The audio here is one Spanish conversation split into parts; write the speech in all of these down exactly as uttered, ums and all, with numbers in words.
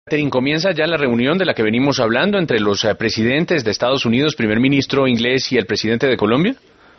Catherine, comienza ya la reunión de la que venimos hablando entre los eh, presidentes de Estados Unidos, primer ministro inglés y el presidente de Colombia.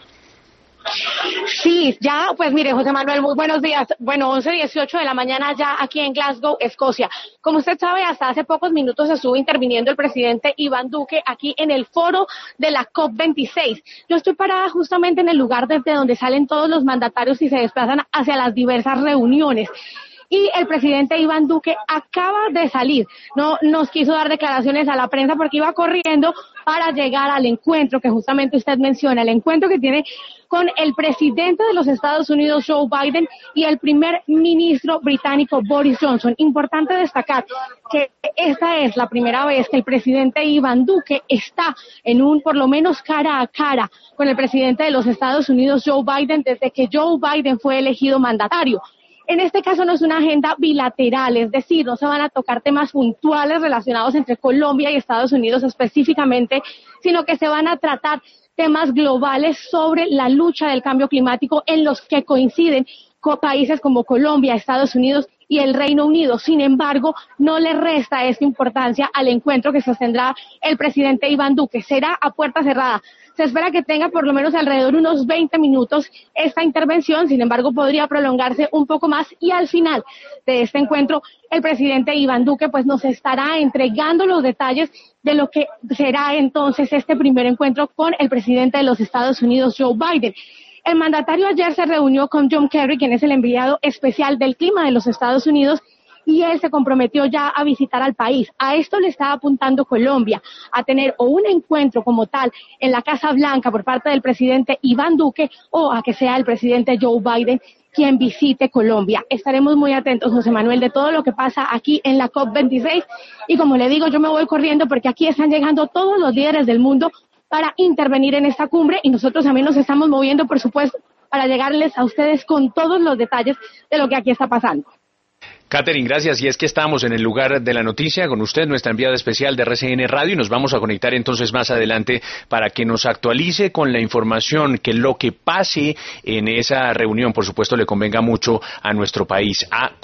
Sí, ya, pues mire, José Manuel, muy buenos días. Bueno, once dieciocho de la mañana ya aquí en Glasgow, Escocia. Como usted sabe, hasta hace pocos minutos estuvo interviniendo el presidente Iván Duque aquí en el foro de la COP veintiséis. Yo estoy parada justamente en el lugar desde donde salen todos los mandatarios y se desplazan hacia las diversas reuniones. Y el presidente Iván Duque acaba de salir, no nos quiso dar declaraciones a la prensa porque iba corriendo para llegar al encuentro que justamente usted menciona, el encuentro que tiene con el presidente de los Estados Unidos, Joe Biden, y el primer ministro británico, Boris Johnson. Importante destacar que esta es la primera vez que el presidente Iván Duque está en un, por lo menos cara a cara, con el presidente de los Estados Unidos, Joe Biden, desde que Joe Biden fue elegido mandatario. En este caso no es una agenda bilateral, es decir, no se van a tocar temas puntuales relacionados entre Colombia y Estados Unidos específicamente, sino que se van a tratar temas globales sobre la lucha del cambio climático en los que coinciden con países como Colombia, Estados Unidos y el Reino Unido. Sin embargo, no le resta esta importancia al encuentro que sostendrá el presidente Iván Duque. Será a puerta cerrada. Se espera que tenga por lo menos alrededor de unos veinte minutos esta intervención, sin embargo podría prolongarse un poco más y al final de este encuentro el presidente Iván Duque pues nos estará entregando los detalles de lo que será entonces este primer encuentro con el presidente de los Estados Unidos, Joe Biden. El mandatario ayer se reunió con John Kerry, quien es el enviado especial del clima de los Estados Unidos, y él se comprometió ya a visitar al país. A esto le está apuntando Colombia, a tener o un encuentro como tal en la Casa Blanca por parte del presidente Iván Duque o a que sea el presidente Joe Biden quien visite Colombia. Estaremos muy atentos, José Manuel, de todo lo que pasa aquí en la COP veintiséis y como le digo, yo me voy corriendo porque aquí están llegando todos los líderes del mundo para intervenir en esta cumbre y nosotros también nos estamos moviendo, por supuesto, para llegarles a ustedes con todos los detalles de lo que aquí está pasando. Catherine, gracias. Y es que estamos en el lugar de la noticia con usted, nuestra enviada especial de R C N Radio, y nos vamos a conectar entonces más adelante para que nos actualice con la información, que lo que pase en esa reunión, por supuesto, le convenga mucho a nuestro país. A